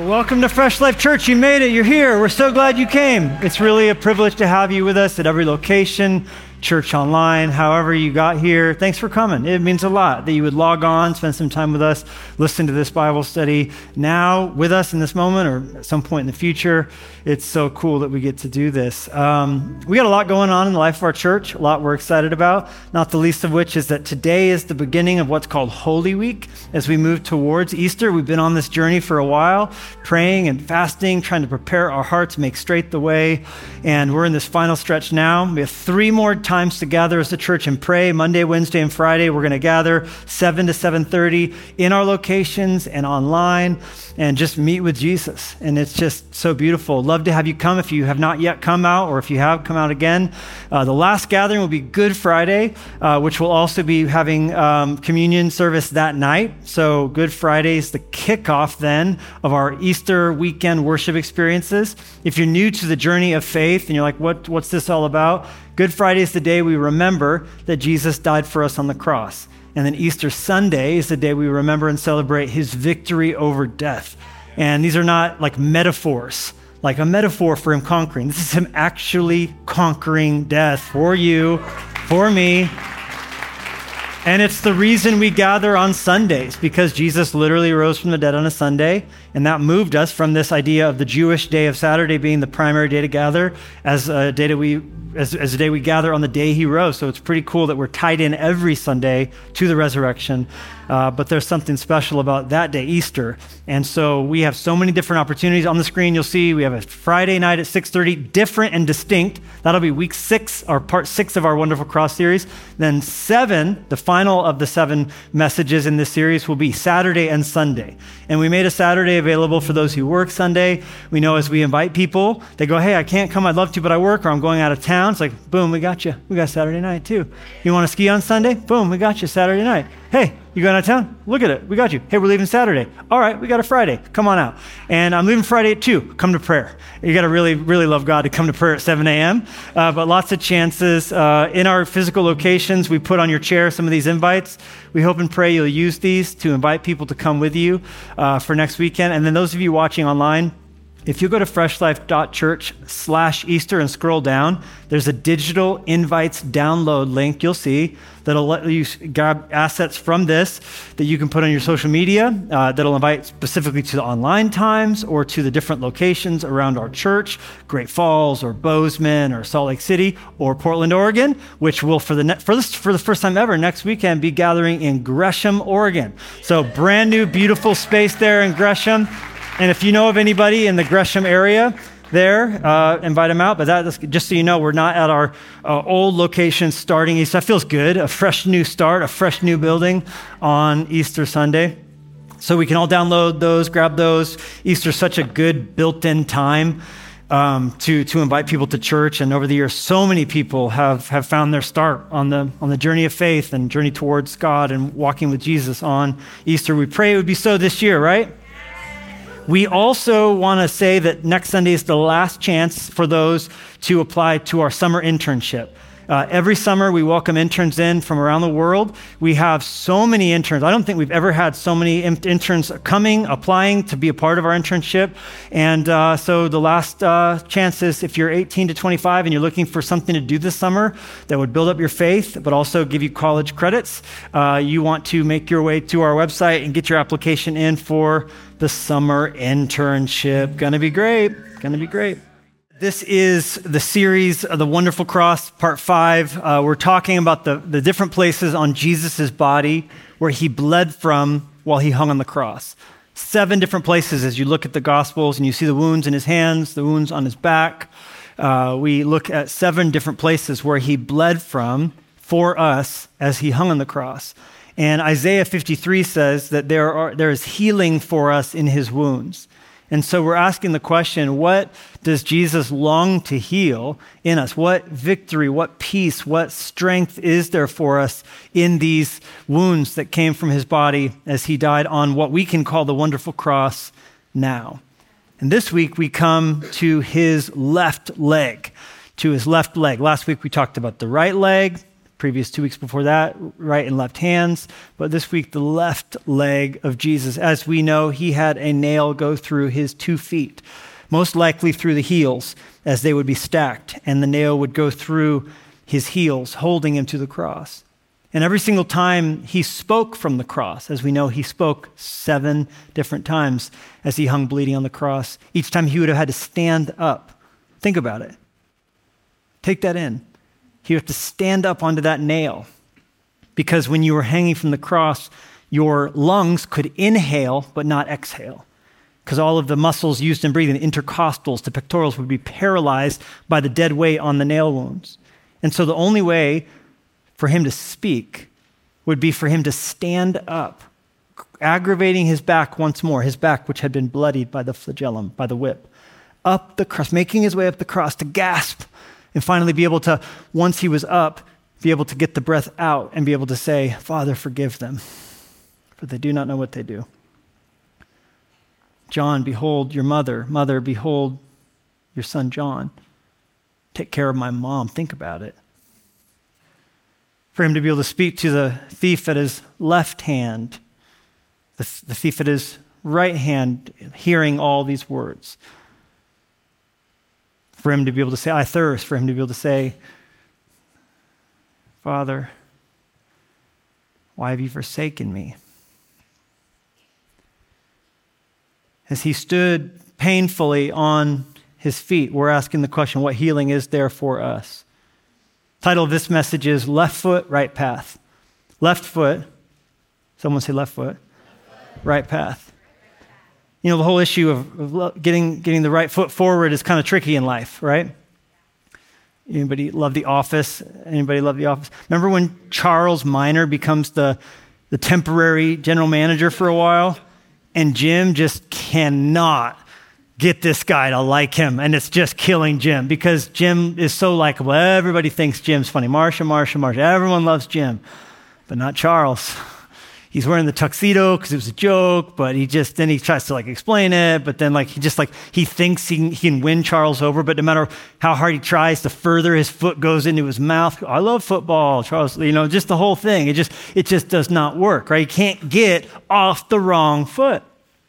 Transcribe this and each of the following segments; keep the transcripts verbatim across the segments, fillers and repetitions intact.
Welcome to Fresh Life Church. You made it. You're here. We're so glad you came. It's really a privilege to have you with us at every location, church online, however you got here. Thanks for coming. It means a lot that you would log on, spend some time with us, listen to this Bible study now with us in this moment or at some point in the future. It's so cool that we get to do this. Um, we got a lot going on in the life of our church, a lot we're excited about, not the least of which is that today is the beginning of what's called Holy Week. As we move towards Easter, we've been on this journey for a while, praying and fasting, trying to prepare our hearts, make straight the way, and we're in this final stretch now. We have three more times to gather as a church and pray. Monday, Wednesday, and Friday, we're going to gather seven to seven thirty in our locations and online and just meet with Jesus. And it's just so beautiful. Love to have you come if you have not yet come out, or if you have, come out again. Uh, the last gathering will be Good Friday, uh, which will also be having um, communion service that night. So Good Friday is the kickoff then of our Easter weekend worship experiences. If you're new to the journey of faith and you're like, what, what's this all about? Good Friday is the day we remember that Jesus died for us on the cross. And then Easter Sunday is the day we remember and celebrate his victory over death. And these are not like metaphors, like a metaphor for him conquering. This is him actually conquering death for you, for me. And it's the reason we gather on Sundays, because Jesus literally rose from the dead on a Sunday, and that moved us from this idea of the Jewish day of Saturday being the primary day to gather as a day that we as, as a day we gather on the day he rose. So it's pretty cool that we're tied in every Sunday to the resurrection. Uh, but there's something special about that day, Easter. And so we have so many different opportunities. On the screen, you'll see we have a Friday night at six thirty, different and distinct. That'll be week six, or part six of our Wonderful Cross series. Then seven, the final of the seven messages in this series, will be Saturday and Sunday. And we made a Saturday available for those who work Sunday. We know as we invite people, they go, hey, I can't come, I'd love to, but I work, or I'm going out of town. It's like, boom, we got you. We got Saturday night too. You want to ski on Sunday? Boom, we got you Saturday night. Hey, you going out of town? Look at it. We got you. Hey, we're leaving Saturday. All right, we got a Friday. Come on out. And I'm leaving Friday at two. Come to prayer. You got to really, really love God to come to prayer at seven a.m. Uh, but lots of chances. Uh, in our physical locations, we put on your chair some of these invites. We hope and pray you'll use these to invite people to come with you uh, for next weekend. And then those of you watching online, if you go to freshlife.church slash Easter and scroll down, there's a digital invites download link you'll see that'll let you grab assets from this that you can put on your social media uh, that'll invite specifically to the online times or to the different locations around our church, Great Falls or Bozeman or Salt Lake City or Portland, Oregon, which will for the ne- for, this, for the first time ever next weekend be gathering in Gresham, Oregon. So brand new, beautiful space there in Gresham. And if you know of anybody in the Gresham area there, uh, invite them out. But that, just so you know, we're not at our uh, old location starting Easter. That feels good, a fresh new start, a fresh new building on Easter Sunday. So we can all download those, grab those. Easter's such a good built-in time um, to, to invite people to church. And over the years, so many people have, have found their start on the, on the journey of faith and journey towards God and walking with Jesus on Easter. We pray it would be so this year, right? We also want to say that next Sunday is the last chance for those to apply to our summer internship. Uh, every summer, we welcome interns in from around the world. We have so many interns. I don't think we've ever had so many in- interns coming, applying to be a part of our internship. And uh, so the last uh, chance is if you're eighteen to twenty-five and you're looking for something to do this summer that would build up your faith, but also give you college credits, uh, you want to make your way to our website and get your application in for the summer internship. Gonna be great. Gonna be great. This is the series of the Wonderful Cross, part five. Uh, we're talking about the, the different places on Jesus' body where he bled from while he hung on the cross. Seven different places as you look at the Gospels and you see the wounds in his hands, the wounds on his back. Uh, we look at seven different places where he bled from for us as he hung on the cross. And Isaiah fifty-three says that there are there is healing for us in his wounds. And so we're asking the question, what does Jesus long to heal in us? What victory, what peace, what strength is there for us in these wounds that came from his body as he died on what we can call the wonderful cross now? And this week we come to his left leg, to his left leg. Last week we talked about the right leg, Previous two weeks before that, right and left hands. But this week, the left leg of Jesus. As we know, he had a nail go through his two feet, most likely through the heels, as they would be stacked, and the nail would go through his heels, holding him to the cross. And every single time he spoke from the cross, as we know, he spoke seven different times as he hung bleeding on the cross. Each time he would have had to stand up. Think about it. Take that in. He would have to stand up onto that nail, because when you were hanging from the cross, your lungs could inhale but not exhale, because all of the muscles used in breathing, the intercostals, the pectorals, would be paralyzed by the dead weight on the nail wounds. And so the only way for him to speak would be for him to stand up, aggravating his back once more, his back which had been bloodied by the flagellum, by the whip, up the cross, making his way up the cross to gasp, and finally be able to, once he was up, be able to get the breath out and be able to say, Father, forgive them, for they do not know what they do. John, behold your mother. Mother, behold your son John. Take care of my mom. Think about it. For him to be able to speak to the thief at his left hand, the, the thief at his right hand, hearing all these words. For him to be able to say, I thirst. For him to be able to say, Father, why have you forsaken me? As he stood painfully on his feet, we're asking the question, what healing is there for us? Title of this message is Left Foot, Right Path. Left foot, someone say left foot, right path. You know, the whole issue of, of getting, getting the right foot forward is kind of tricky in life, right? Anybody love The Office? Anybody love The Office? Remember when Charles Minor becomes the, the temporary general manager for a while? And Jim just cannot get this guy to like him, and it's just killing Jim because Jim is so likable. Everybody thinks Jim's funny. Marsha, Marsha, Marsha. Everyone loves Jim, but not Charles. He's wearing the tuxedo because it was a joke, but he just, then he tries to like explain it, but then like he just like, he thinks he can, he can win Charles over, but no matter how hard he tries, the further his foot goes into his mouth. I love football, Charles, you know, just the whole thing. It just, it just does not work, right? You can't get off the wrong foot.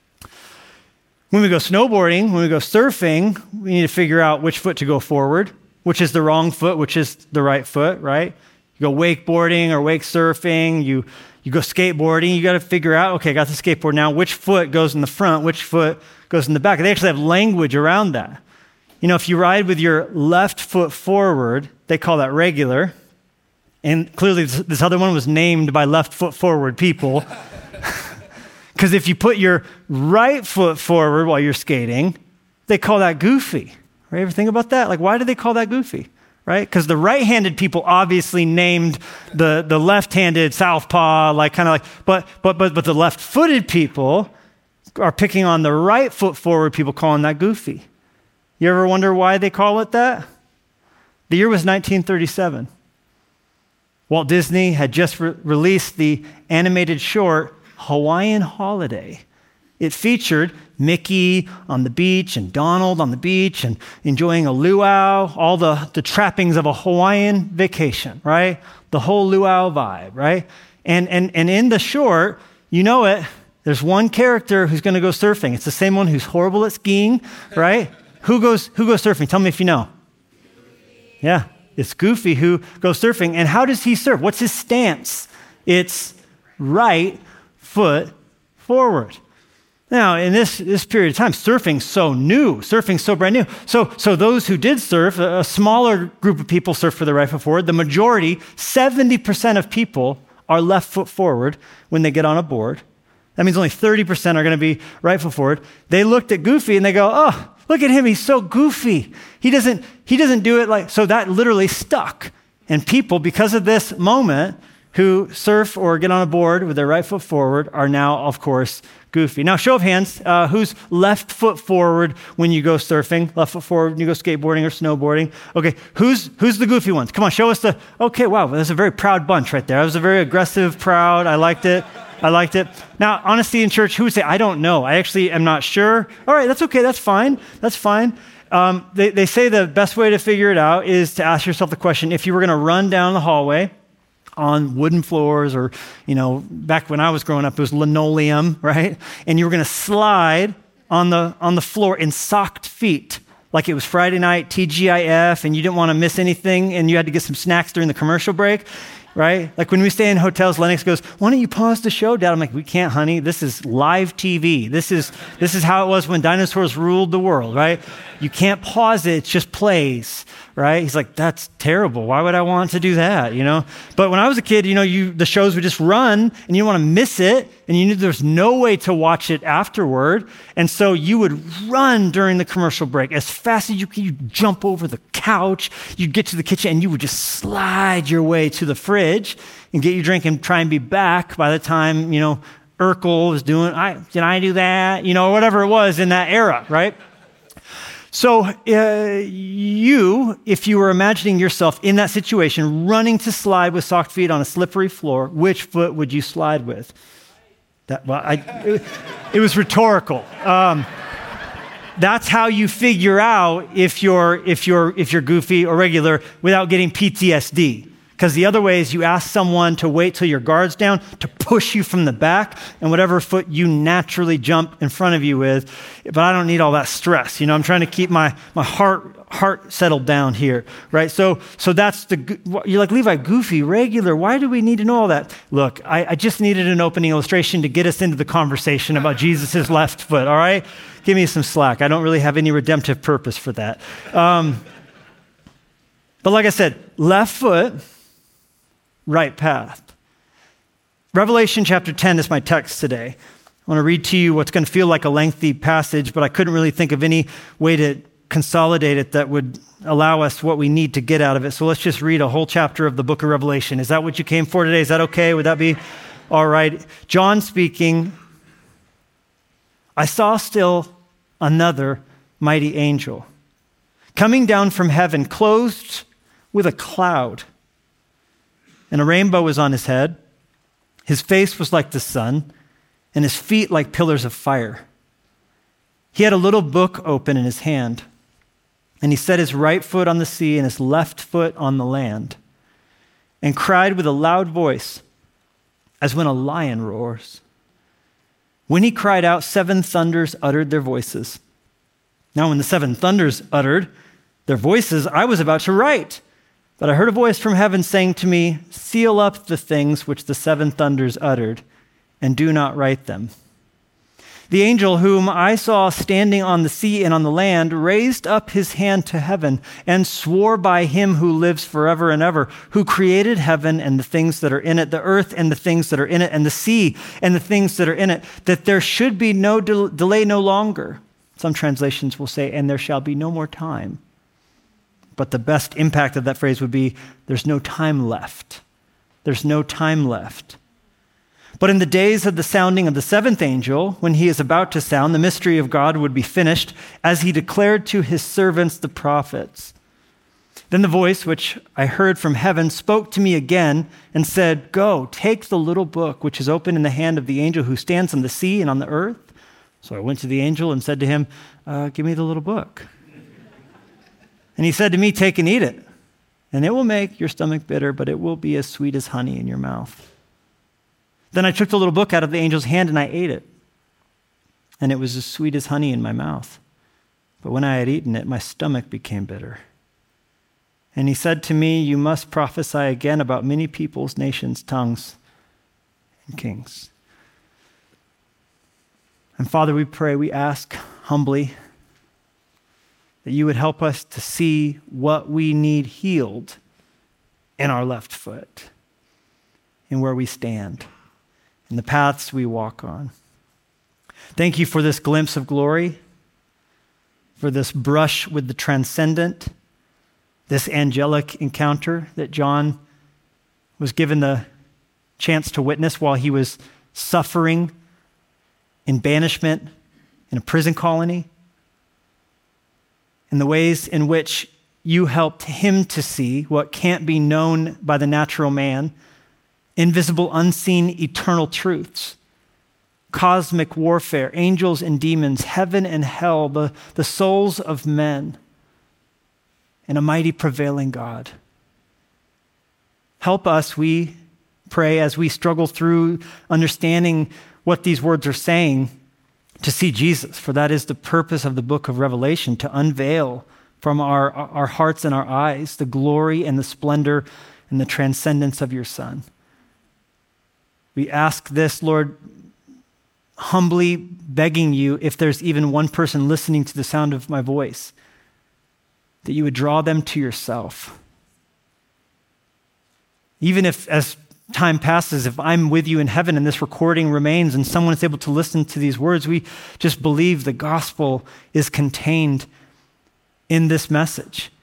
When we go snowboarding, when we go surfing, we need to figure out which foot to go forward, which is the wrong foot, which is the right foot, right? You go wakeboarding or wake surfing, you, you go skateboarding, you got to figure out, okay, I got the skateboard now, which foot goes in the front, which foot goes in the back. They actually have language around that. You know, if you ride with your left foot forward, they call that regular. And clearly this, this other one was named by left foot forward people. Because if you put your right foot forward while you're skating, they call that goofy. Right? Ever think about that? Like, why do they call that goofy? Right? Because the right-handed people obviously named the, the left-handed southpaw, like kind of like, but but but but the left-footed people are picking on the right foot forward people, calling that goofy. You ever wonder why they call it that? The year was nineteen thirty-seven. Walt Disney had just re- released the animated short Hawaiian Holiday. It featured Mickey on the beach and Donald on the beach and enjoying a luau, all the, the trappings of a Hawaiian vacation, right? The whole luau vibe, right? And, and, and in the short, you know it, there's one character who's going to go surfing. It's the same one who's horrible at skiing, right? Who goes, who goes surfing? Tell me if you know. Yeah, it's Goofy who goes surfing. And how does he surf? What's his stance? It's right foot forward. Now, in this, this period of time, surfing's so new, surfing's so brand new. So, so those who did surf, a, a smaller group of people surf for the right foot forward. The majority, seventy percent of people are left foot forward when they get on a board. That means only thirty percent are going to be right foot forward. They looked at Goofy and they go, oh, look at him, he's so goofy. He doesn't, he doesn't do it like, so that literally stuck. And people, because of this moment, who surf or get on a board with their right foot forward are now, of course, goofy. Now, show of hands, uh, who's left foot forward when you go surfing? Left foot forward when you go skateboarding or snowboarding? Okay, who's who's the goofy ones? Come on, show us the, okay, wow, that's a very proud bunch right there. That was a very aggressive, proud, I liked it. I liked it. Now, honesty in church, who would say, I don't know. I actually am not sure. All right, that's okay, that's fine, that's fine. Um, they, they say the best way to figure it out is to ask yourself the question, if you were gonna run down the hallway on wooden floors, or, you know, back when I was growing up, it was linoleum, right? And you were going to slide on the on the floor in socked feet, like it was Friday night, T G I F, and you didn't want to miss anything, and you had to get some snacks during the commercial break, right? Like when we stay in hotels, Lennox goes, "Why don't you pause the show, Dad?" I'm like, "We can't, honey. This is live T V. This is this is how it was when dinosaurs ruled the world, right? You can't pause it. It just plays." Right? He's like, "That's terrible. Why would I want to do that?" You know? But when I was a kid, you know, you the shows would just run and you didn't want to miss it, and you knew there's no way to watch it afterward. And so you would run during the commercial break as fast as you could. You'd jump over the couch, you'd get to the kitchen, and you would just slide your way to the fridge and get your drink and try and be back by the time, you know, Urkel was doing, I did I do that? You know, whatever it was in that era, right? So uh, you, if you were imagining yourself in that situation, running to slide with socked feet on a slippery floor, which foot would you slide with? That, well, I, it, it was rhetorical. Um, that's how you figure out if you're if you're if you're goofy or regular without getting P T S D. Because the other way is you ask someone to wait till your guard's down to push you from the back and whatever foot you naturally jump in front of you with. But I don't need all that stress. You know, I'm trying to keep my, my heart heart settled down here, right? So so that's the, you're like, "Levi, goofy, regular, why do we need to know all that?" Look, I, I just needed an opening illustration to get us into the conversation about Jesus' left foot, all right? Give me some slack. I don't really have any redemptive purpose for that. Um, but like I said, left foot, right path. Revelation chapter ten is my text today. I want to read to you what's going to feel like a lengthy passage, but I couldn't really think of any way to consolidate it that would allow us what we need to get out of it. So let's just read a whole chapter of the book of Revelation. Is that what you came for today? Is that okay? Would that be all right? John speaking, "I saw still another mighty angel coming down from heaven, clothed with a cloud, and a rainbow was on his head. His face was like the sun, and his feet like pillars of fire. He had a little book open in his hand, and he set his right foot on the sea and his left foot on the land, and cried with a loud voice, as when a lion roars. When he cried out, seven thunders uttered their voices. Now when the seven thunders uttered their voices, I was about to write, but I heard a voice from heaven saying to me, 'Seal up the things which the seven thunders uttered, and do not write them.' The angel whom I saw standing on the sea and on the land raised up his hand to heaven and swore by him who lives forever and ever, who created heaven and the things that are in it, the earth and the things that are in it, and the sea and the things that are in it, that there should be no del- delay no longer." Some translations will say, "and there shall be no more time." But the best impact of that phrase would be, there's no time left. There's no time left. But in the days of the sounding of the seventh angel, when he is about to sound, the mystery of God would be finished, as he declared to his servants, the prophets. Then the voice, which I heard from heaven, spoke to me again and said, "Go, take the little book, which is open in the hand of the angel who stands on the sea and on the earth." So I went to the angel and said to him, uh, "Give me the little book." And he said to me, "Take and eat it, and it will make your stomach bitter, but it will be as sweet as honey in your mouth." Then I took the little book out of the angel's hand and I ate it, and it was as sweet as honey in my mouth. But when I had eaten it, my stomach became bitter. And he said to me, "You must prophesy again about many peoples, nations, tongues, and kings." And Father, we pray, we ask humbly that you would help us to see what we need healed in our left foot, in where we stand, in the paths we walk on. Thank you for this glimpse of glory, for this brush with the transcendent, this angelic encounter that John was given the chance to witness while he was suffering in banishment in a prison colony, and the ways in which you helped him to see what can't be known by the natural man, invisible, unseen, eternal truths, cosmic warfare, angels and demons, heaven and hell, the, the souls of men, and a mighty prevailing God. Help us, we pray as we struggle through understanding what these words are saying to see Jesus, for that is the purpose of the book of Revelation, to unveil from our, our hearts and our eyes the glory and the splendor and the transcendence of your Son. We ask this, Lord, humbly begging you, if there's even one person listening to the sound of my voice, that you would draw them to yourself. Even if, as time passes, if I'm with you in heaven and this recording remains and someone is able to listen to these words, we just believe the gospel is contained in this message.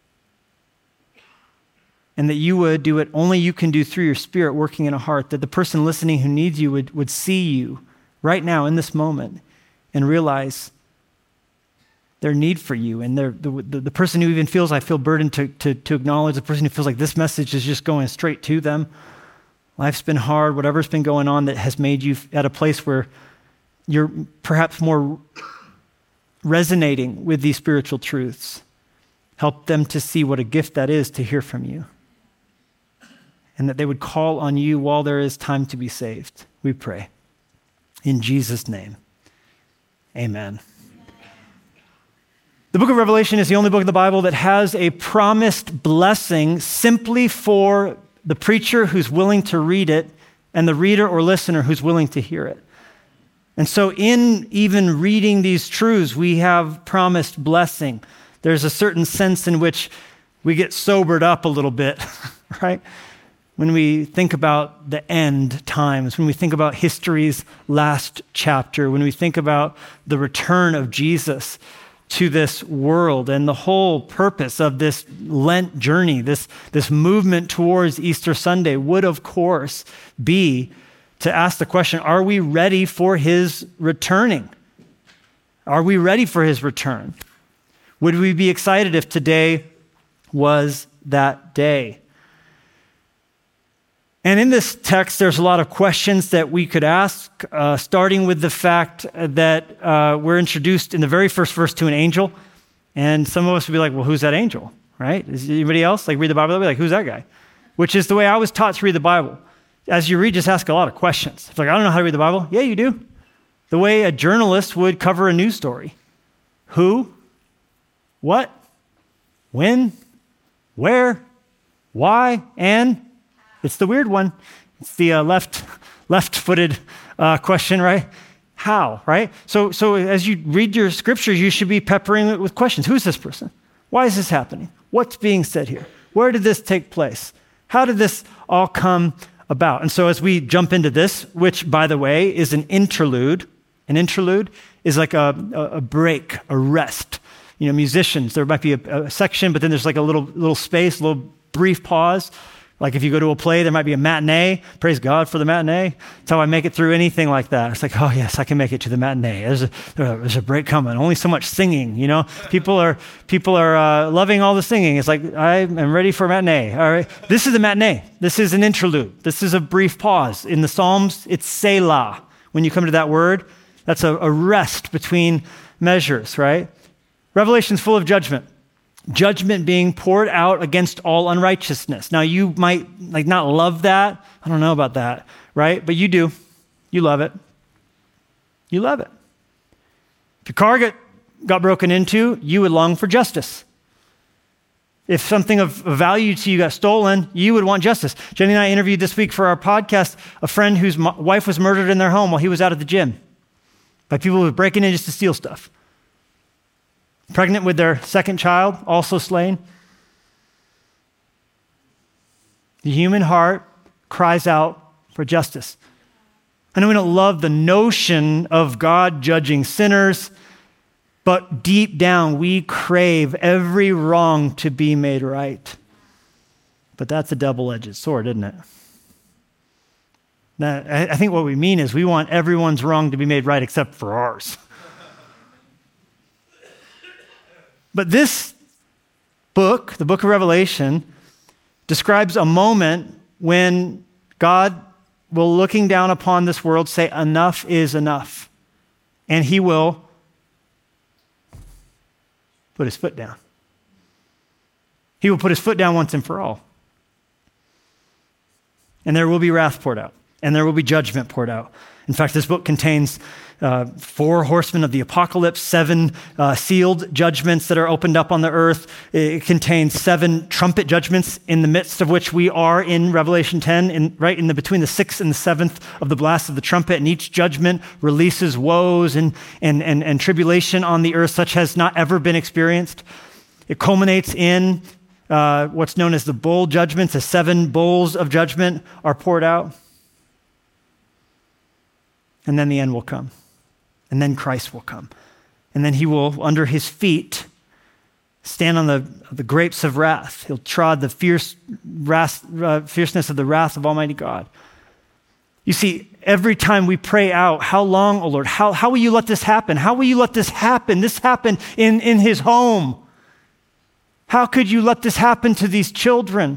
And that you would do what only you can do through your Spirit working in a heart, that the person listening who needs you would, would see you right now in this moment and realize their need for you. And their, the, the, the person who even feels, I feel burdened to, to, to acknowledge, the person who feels like this message is just going straight to them. Life's been hard, whatever's been going on that has made you at a place where you're perhaps more resonating with these spiritual truths. Help them to see what a gift that is to hear from you. And that they would call on you while there is time to be saved. We pray. In Jesus' name, amen. The book of Revelation is the only book of the Bible that has a promised blessing simply for the preacher who's willing to read it and the reader or listener who's willing to hear it. And so in even reading these truths, we have promised blessing. There's a certain sense in which we get sobered up a little bit, right? When we think about the end times, when we think about history's last chapter, when we think about the return of Jesus to this world and the whole purpose of this Lent journey, this, this movement towards Easter Sunday would, of course, be to ask the question, are we ready for his returning? Are we ready for his return? Would we be excited if today was that day? And in this text, there's a lot of questions that we could ask, uh, starting with the fact that uh, we're introduced in the very first verse to an angel. And some of us would be like, well, who's that angel, right? Is anybody else like read the Bible? They'll be like, who's that guy? Which is the way I was taught to read the Bible. As you read, just ask a lot of questions. It's like, I don't know how to read the Bible. Yeah, you do. The way a journalist would cover a news story. Who? What? When? Where? Why? And? It's the weird one. It's the uh, left, left-footed uh, question, right? How, right? So, so as you read your scriptures, you should be peppering it with questions. Who's this person? Why is this happening? What's being said here? Where did this take place? How did this all come about? And so as we jump into this, which, by the way, is an interlude. An interlude is like a, a break, a rest. You know, musicians, there might be a, a section, but then there's like a little little space, a little brief pause. Like if you go to a play, there might be a matinee. Praise God for the matinee. That's how I make it through anything like that. It's like, oh yes, I can make it to the matinee. There's a, there's a break coming. Only so much singing, you know. People are people are uh, loving all the singing. It's like, I am ready for a matinee. All right, this is a matinee. This is an interlude. This is a brief pause. In the Psalms, it's Selah. When you come to that word, that's a, a rest between measures, right? Revelation's full of judgment. Judgment being poured out against all unrighteousness. Now, you might like not love that. I don't know about that, right? But you do. You love it. You love it. If your car get, got broken into, you would long for justice. If something of value to you got stolen, you would want justice. Jenny and I interviewed this week for our podcast a friend whose wife was murdered in their home while he was out at the gym by people who were breaking in just to steal stuff. Pregnant with their second child, also slain. The human heart cries out for justice. I know we don't love the notion of God judging sinners, but deep down we crave every wrong to be made right. But that's a double-edged sword, isn't it? Now, I think what we mean is we want everyone's wrong to be made right except for ours. But this book, the book of Revelation, describes a moment when God will, looking down upon this world, say, enough is enough. And he will put his foot down. He will put his foot down once and for all. and there will be wrath poured out, and there will be judgment poured out. In fact, this book contains uh, four horsemen of the apocalypse, seven uh, sealed judgments that are opened up on the earth. It contains seven trumpet judgments, in the midst of which we are in Revelation ten, in, right in the between the sixth and the seventh of the blast of the trumpet. And each judgment releases woes and, and, and, and tribulation on the earth, such has not ever been experienced. It culminates in uh, what's known as the bowl judgments. The seven bowls of judgment are poured out. And then the end will come. And then Christ will come. And then he will, under his feet, stand on the, the grapes of wrath. He'll trod the fierce wrath, uh, fierceness of the wrath of Almighty God. You see, every time we pray out, how long, O Lord? How, how will you let this happen? How will you let this happen? This happened in, in his home. How could you let this happen to these children?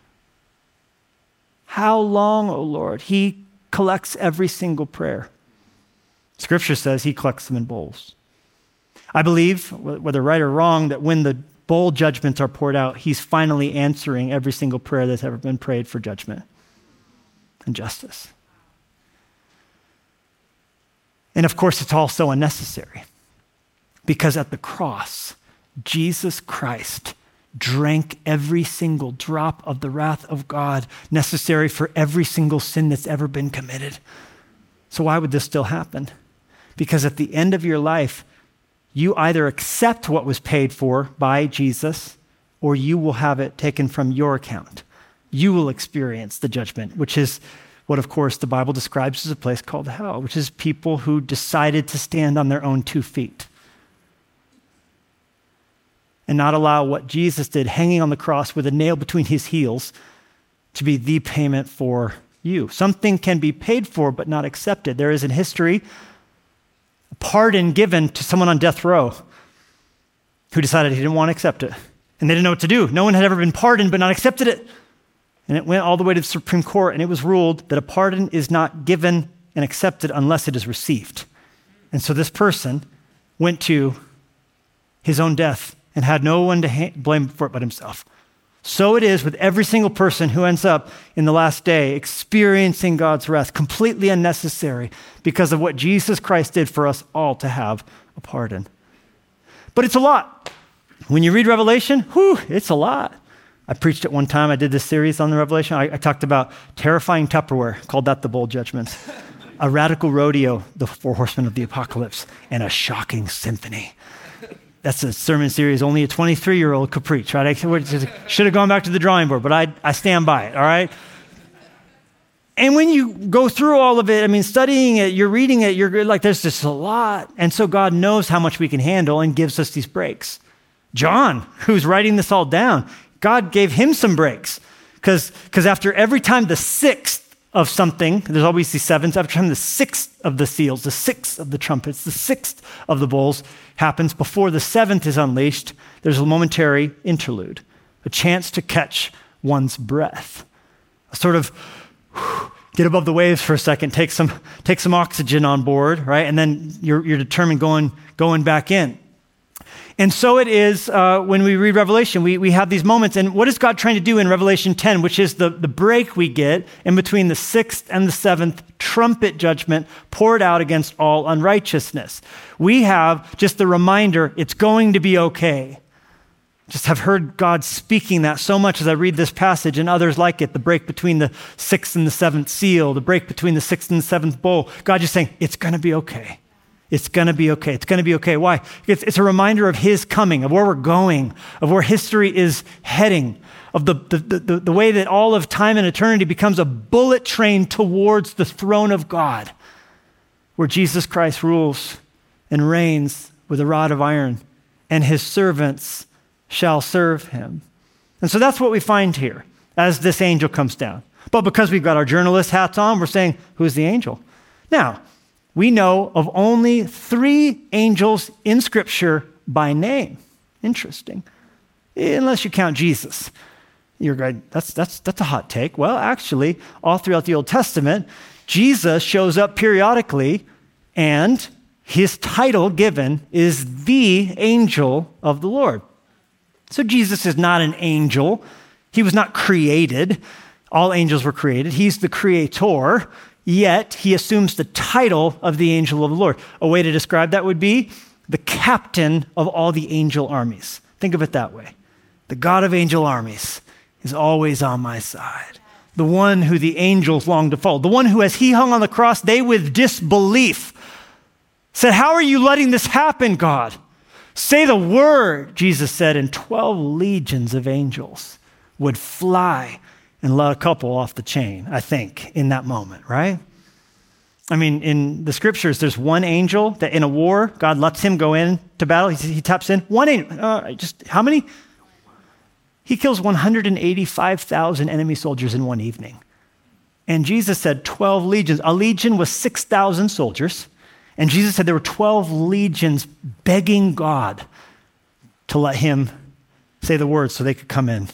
How long, O Lord? He collects every single prayer. Scripture says he collects them in bowls. I believe, whether right or wrong, that when the bowl judgments are poured out, he's finally answering every single prayer that's ever been prayed for judgment and justice. And of course, it's all so unnecessary, because at the cross, Jesus Christ drank every single drop of the wrath of God necessary for every single sin that's ever been committed. So why would this still happen? Because at the end of your life, you either accept what was paid for by Jesus, or you will have it taken from your account. You will experience the judgment, which is what, of course, the Bible describes as a place called hell, which is people who decided to stand on their own two feet and not allow what Jesus did, hanging on the cross with a nail between his heels, to be the payment for you. Something can be paid for but not accepted. There is in history a pardon given to someone on death row who decided he didn't want to accept it. And they didn't know what to do. No one had ever been pardoned but not accepted it. And it went all the way to the Supreme Court, and it was ruled that a pardon is not given and accepted unless it is received. And so this person went to his own death and had no one to ha- blame for it but himself. So it is with every single person who ends up in the last day experiencing God's wrath, completely unnecessary because of what Jesus Christ did for us all to have a pardon. But it's a lot. When you read Revelation, whew, it's a lot. I preached it one time. I did this series on the Revelation. I, I talked about terrifying Tupperware, called that the bowl judgments, a radical rodeo, the four horsemen of the apocalypse, and a shocking symphony. That's a sermon series only a twenty-three-year-old could preach, right? I should have gone back to the drawing board, but I, I stand by it, all right? And when you go through all of it, I mean, studying it, you're reading it, you're like, there's just a lot. And so God knows how much we can handle and gives us these breaks. John, who's writing this all down, God gave him some breaks, because because after every time the sixth of something, there's always these sevens, every time the sixth of the seals, the sixth of the trumpets, the sixth of the bowls happens, before the seventh is unleashed, there's a momentary interlude, a chance to catch one's breath, a sort of whew, get above the waves for a second, take some take some oxygen on board, right? And then you're you're determined going going back in. And so it is uh, when we read Revelation, we, we have these moments. And what is God trying to do in Revelation ten, which is the, the break we get in between the sixth and the seventh trumpet judgment poured out against all unrighteousness? We have just the reminder, it's going to be okay. Just have heard God speaking that so much as I read this passage and others like it, the break between the sixth and the seventh seal, the break between the sixth and the seventh bowl. God just saying, it's going to be okay. It's going to be okay. It's going to be okay. Why? It's, it's a reminder of his coming, of where we're going, of where history is heading, of the, the, the, the way that all of time and eternity becomes a bullet train towards the throne of God, where Jesus Christ rules and reigns with a rod of iron, and his servants shall serve him. And so that's what we find here as this angel comes down. But because we've got our journalist hats on, we're saying, who's the angel? Now, we know of only three angels in Scripture by name. Interesting. Unless you count Jesus. You're going, that's, that's, that's a hot take. Well, actually, all throughout the Old Testament, Jesus shows up periodically, and his title given is the angel of the Lord. So Jesus is not an angel. He was not created. All angels were created. He's the creator, yet he assumes the title of the angel of the Lord. A way to describe that would be the captain of all the angel armies. Think of it that way. The God of angel armies is always on my side. The one who the angels long to follow. The one who, as he hung on the cross, they with disbelief said, how are you letting this happen, God? Say the word, Jesus said, and twelve legions of angels would fly and let a couple off the chain, I think, in that moment, right? I mean, in the scriptures, there's one angel that in a war, God lets him go in to battle. He, he taps in. One angel. Uh, just how many? He kills one hundred eighty-five thousand enemy soldiers in one evening. And Jesus said twelve legions. A legion was six thousand soldiers. And Jesus said there were twelve legions begging God to let him say the word so they could come in.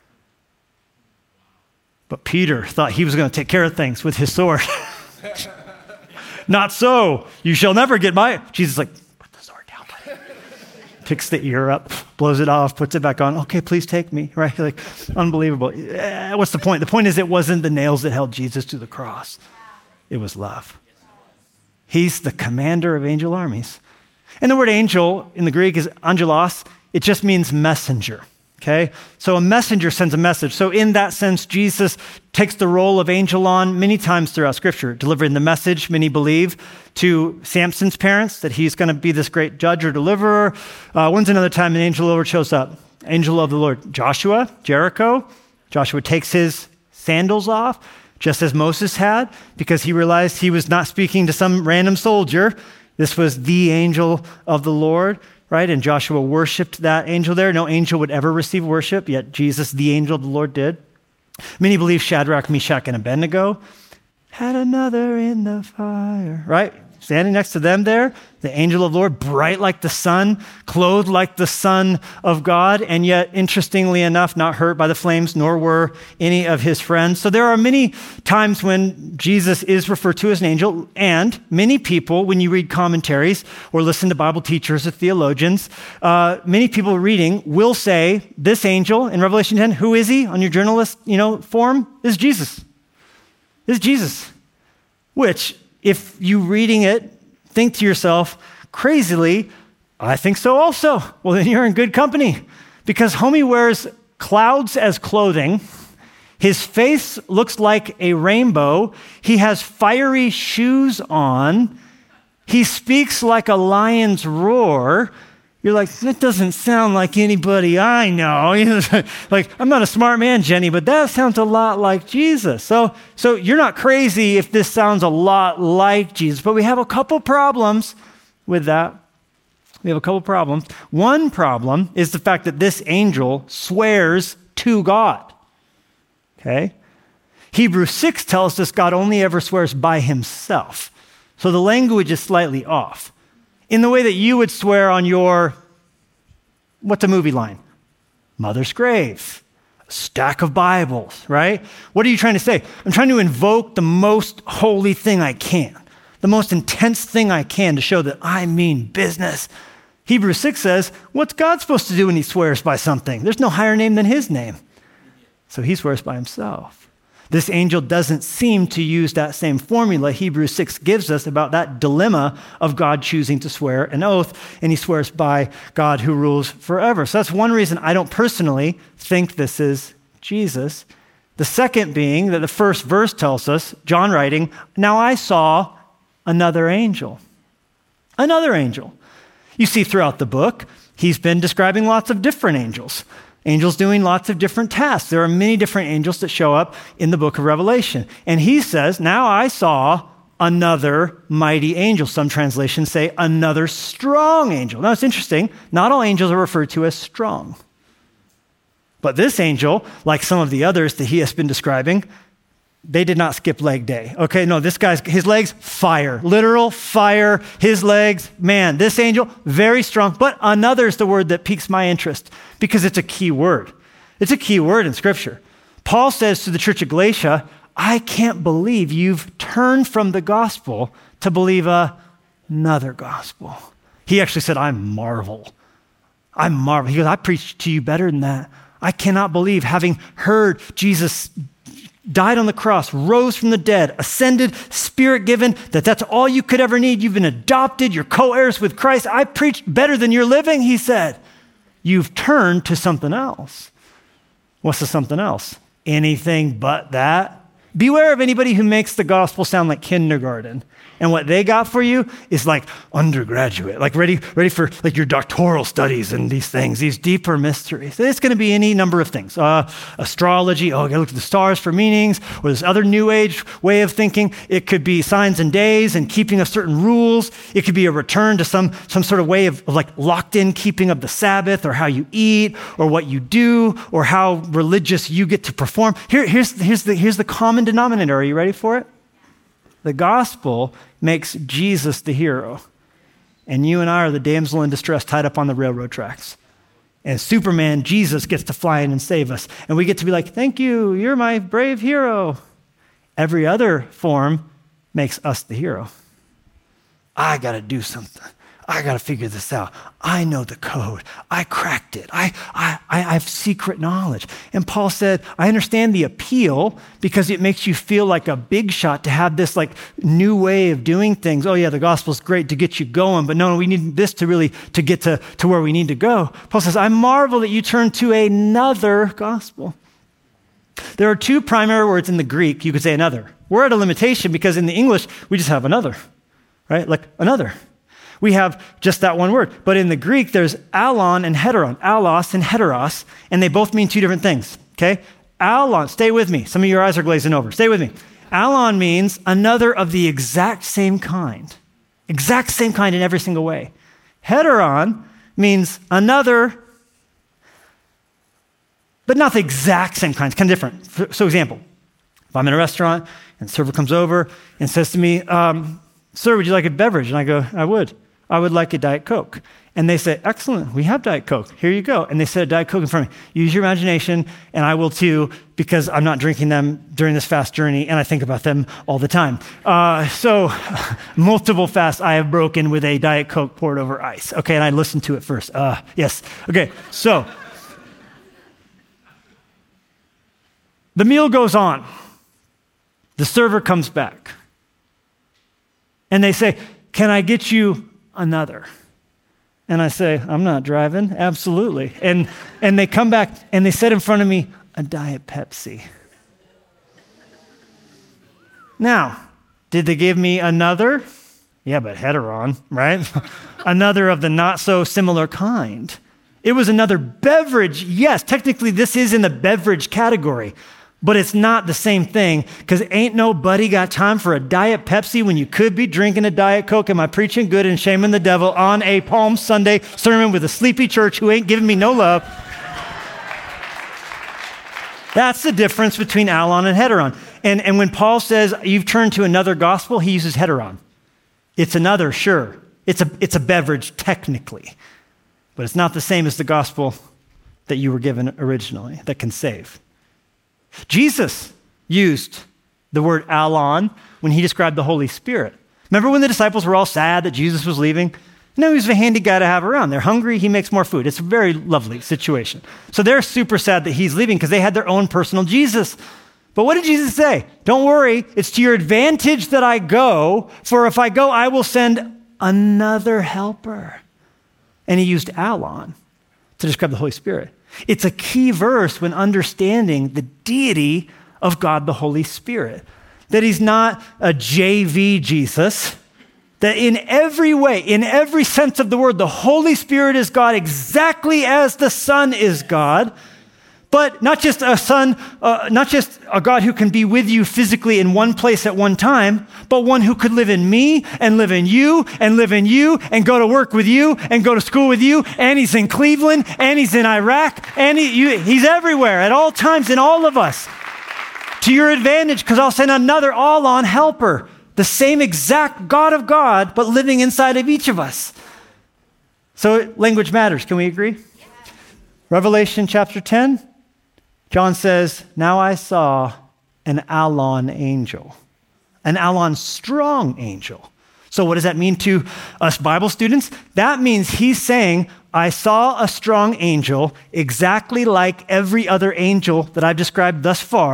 But Peter thought he was going to take care of things with his sword. Not so. You shall never get my... Jesus is like, put the sword down. Picks the ear up, blows it off, puts it back on. Okay, please take me. Right? Like, unbelievable. Eh, what's the point? The point is it wasn't the nails that held Jesus to the cross. It was love. He's the commander of angel armies. And the word angel in the Greek is angelos. It just means messenger. Okay? So a messenger sends a message. So in that sense, Jesus takes the role of angel on many times throughout Scripture, delivering the message, many believe, to Samson's parents, that he's going to be this great judge or deliverer. Uh, when's another time an angel of the Lord shows up? Angel of the Lord. Joshua, Jericho. Joshua takes his sandals off, just as Moses had, because he realized he was not speaking to some random soldier. This was the angel of the Lord. Right? And Joshua worshiped that angel there. No angel would ever receive worship, yet Jesus, the angel of the Lord, did. Many believe Shadrach, Meshach, and Abednego had another in the fire, right? Standing next to them there, the angel of the Lord, bright like the sun, clothed like the Son of God, and yet, interestingly enough, not hurt by the flames, nor were any of his friends. So there are many times when Jesus is referred to as an angel, and many people, when you read commentaries or listen to Bible teachers or theologians, uh, many people reading will say, this angel in Revelation ten, who is he on your journalist, you know, form? This is Jesus. This is Jesus. Which, if you reading it, think to yourself, crazily, I think so also. Well, then you're in good company, because homie wears clouds as clothing. His face looks like a rainbow. He has fiery shoes on. He speaks like a lion's roar. You're like, that doesn't sound like anybody I know. Like, I'm not a smart man, Jenny, but that sounds a lot like Jesus. So, so you're not crazy if this sounds a lot like Jesus, but we have a couple problems with that. We have a couple problems. One problem is the fact that this angel swears to God. Okay? Hebrews six tells us God only ever swears by himself. So the language is slightly off. In the way that you would swear on your, what's a movie line? Mother's grave, a stack of Bibles, right? What are you trying to say? I'm trying to invoke the most holy thing I can, the most intense thing I can to show that I mean business. Hebrews six says, what's God supposed to do when he swears by something? There's no higher name than his name. So he swears by himself. This angel doesn't seem to use that same formula Hebrews six gives us about that dilemma of God choosing to swear an oath, and he swears by God who rules forever. So that's one reason I don't personally think this is Jesus. The second being that the first verse tells us, John writing, now I saw another angel. Another angel. You see throughout the book, he's been describing lots of different angels. Angels doing lots of different tasks. There are many different angels that show up in the book of Revelation. And he says, now I saw another mighty angel. Some translations say another strong angel. Now it's interesting. Not all angels are referred to as strong. But this angel, like some of the others that he has been describing, they did not skip leg day. Okay, no, this guy's, his legs, fire. Literal fire. His legs, man, this angel, very strong. But another is the word that piques my interest because it's a key word. It's a key word in Scripture. Paul says to the church of Galatia, I can't believe you've turned from the gospel to believe a, another gospel. He actually said, I marvel. I marvel. He goes, I preach to you better than that. I cannot believe, having heard Jesus died on the cross, rose from the dead, ascended, spirit given, that that's all you could ever need. You've been adopted, you're co-heirs with Christ. I preached better than you're living, he said. You've turned to something else. What's the something else? Anything but that. Beware of anybody who makes the gospel sound like kindergarten. And what they got for you is like undergraduate, like ready, ready for like your doctoral studies and these things, these deeper mysteries. It's going to be any number of things. Uh, astrology, oh, I got to look at the stars for meanings, or this other new age way of thinking. It could be signs and days and keeping of certain rules. It could be a return to some, some sort of way of, of like locked in keeping of the Sabbath, or how you eat, or what you do, or how religious you get to perform. Here, here's, here's, the, here's the common denominator. Are you ready for it? The gospel makes Jesus the hero, and you and I are the damsel in distress tied up on the railroad tracks. And Superman, Jesus, gets to fly in and save us. And we get to be like, thank you, you're my brave hero. Every other form makes us the hero. I got to do something. I got to figure this out. I know the code. I cracked it. I, I, I have secret knowledge. And Paul said, I understand the appeal because it makes you feel like a big shot to have this like new way of doing things. Oh yeah, the gospel's great to get you going, but no, no, we need this to really, to get to, to where we need to go. Paul says, I marvel that you turn to another gospel. There are two primary words in the Greek. You could say another. We're at a limitation because in the English, we just have another, right? Like another. We have just that one word. But in the Greek, there's alon and heteron, allos and heteros, and they both mean two different things, okay? Alon, stay with me. Some of your eyes are glazing over. Stay with me. Alon means another of the exact same kind, exact same kind in every single way. Heteron means another, but not the exact same kind. It's kind of different. So example, if I'm in a restaurant and the server comes over and says to me, um, sir, would you like a beverage? And I go, I would. I would like a Diet Coke. And they say, excellent, we have Diet Coke. Here you go. And they set a Diet Coke in front of me. Use your imagination, and I will too, because I'm not drinking them during this fast journey, and I think about them all the time. Uh, so multiple fasts I have broken with a Diet Coke poured over ice. Okay, and I listened to it first. Uh, yes. Okay, so the meal goes on. The server comes back. And they say, can I get you another? And I say, I'm not driving. Absolutely. And and they come back and they set in front of me a Diet Pepsi. Now, did they give me another? Yeah, but heteron, right? Another of the not so similar kind. It was another beverage. Yes, technically this is in the beverage category. But it's not the same thing, because ain't nobody got time for a Diet Pepsi when you could be drinking a Diet Coke. Am I preaching good and shaming the devil on a Palm Sunday sermon with a sleepy church who ain't giving me no love? That's the difference between alon and heteron. And, and when Paul says you've turned to another gospel, he uses heteron. It's another, sure. It's a, it's a beverage technically, but it's not the same as the gospel that you were given originally that can save. Jesus used the word alon when he described the Holy Spirit. Remember when the disciples were all sad that Jesus was leaving? No, he was a handy guy to have around. They're hungry, he makes more food. It's a very lovely situation. So they're super sad that he's leaving because they had their own personal Jesus. But what did Jesus say? Don't worry, it's to your advantage that I go, for if I go, I will send another helper. And he used alon to describe the Holy Spirit. It's a key verse when understanding the deity of God the Holy Spirit. That he's not a J V Jesus, that in every way, in every sense of the word, the Holy Spirit is God exactly as the Son is God. But not just a son, uh, not just a God who can be with you physically in one place at one time, but one who could live in me and live in you and live in you and go to work with you and go to school with you. And he's in Cleveland and he's in Iraq and he, you, he's everywhere at all times in all of us. To your advantage, because I'll send another all-on helper, the same exact God of God, but living inside of each of us. So language matters. Can we agree? Yeah. Revelation chapter ten. John says, now I saw an alon angel, an alon strong angel. So what does that mean to us Bible students? That means he's saying, I saw a strong angel exactly like every other angel that I've described thus far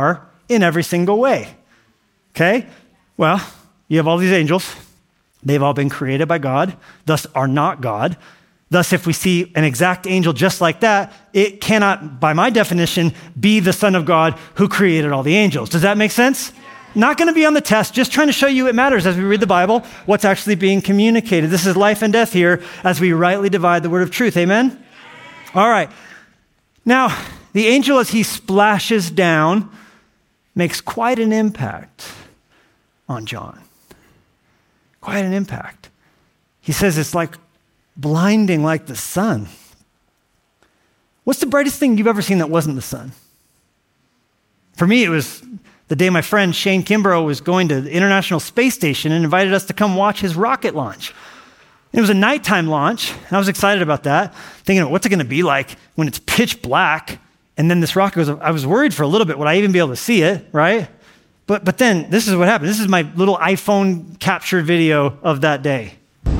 in every single way. Okay? Well, you have all these angels. They've all been created by God, thus are not God. Thus, if we see an exact angel just like that, it cannot, by my definition, be the Son of God who created all the angels. Does that make sense? Not going to be on the test, just trying to show you it matters as we read the Bible, what's actually being communicated. This is life and death here as we rightly divide the word of truth. Amen? All right. Now, the angel, as he splashes down, makes quite an impact on John. Quite an impact. He says it's like blinding like the sun. What's the brightest thing you've ever seen that wasn't the sun? For me, it was the day my friend Shane Kimbrough was going to the International Space Station and invited us to come watch his rocket launch. It was a nighttime launch, and I was excited about that, thinking, what's it going to be like when it's pitch black, and then this rocket goes, I was worried for a little bit, would I even be able to see it, right? But but then, this is what happened. This is my little iPhone captured video of that day.